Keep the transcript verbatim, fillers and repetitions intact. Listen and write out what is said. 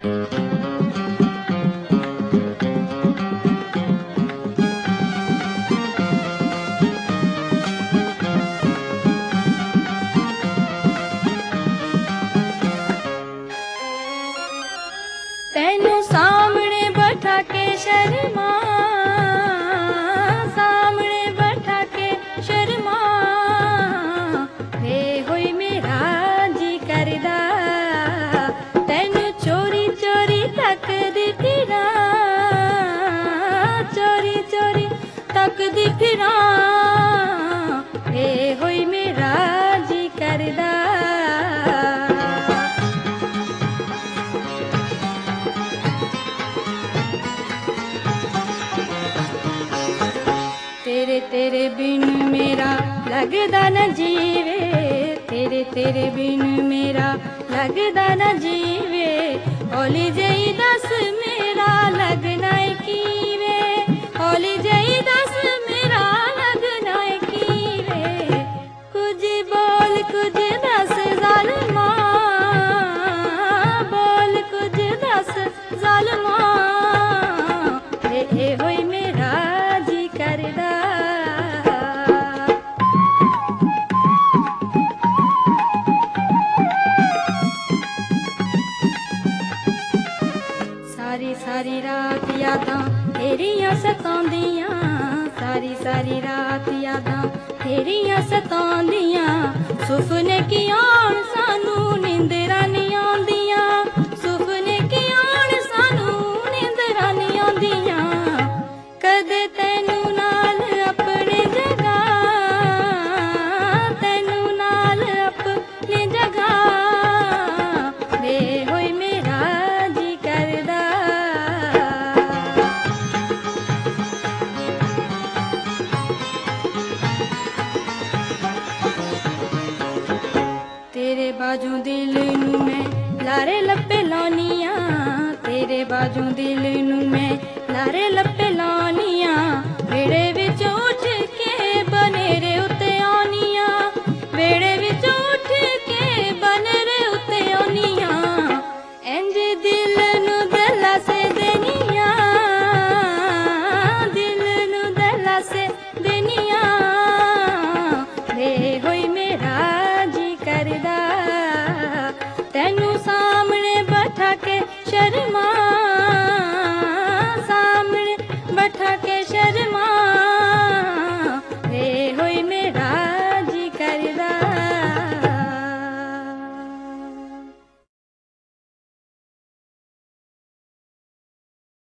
तेनू सामने बैठा के शर्मा, सामने बैठा के शर्मा, वे होई मेरा जी करदा, तेनू चोरी चोरी तकदी फिरा, चोरी चोरी तकदी फिरा, वे होई मेरा जी करदा। तेरे तेरे बिन मेरा लगदा न जीवे, तेरे तेरे बिन मेरा लगदा न जीवे, हौली जई दस मेरा लगना कीवे, हौली जई दस मेरा लगना कीवे, कुछ बोल कुछ दस ज़ालिमा, बोल कुछ दस ज़ालिमा, वे होई मेरा जी करदा। सारी सारी रात यादां तेरियां सतांदियां, सारी सारी रात यादां तेरियां सतांदियां, सुपने की आन सानू नींदरां नहीं आंदियां, सुपने की आन सानू नींदरां नहीं आंदियां, कदे तैनू नाल अपनी जगह, तैनू नाल अपनी जगह, वे होई मेरा जी करदा। तेरे बाजू दिल नू मैं लारे लप्पे लानिया, तेरे बाजू दिल नू मैं लारे लप्पे लानिया, वेड़े विच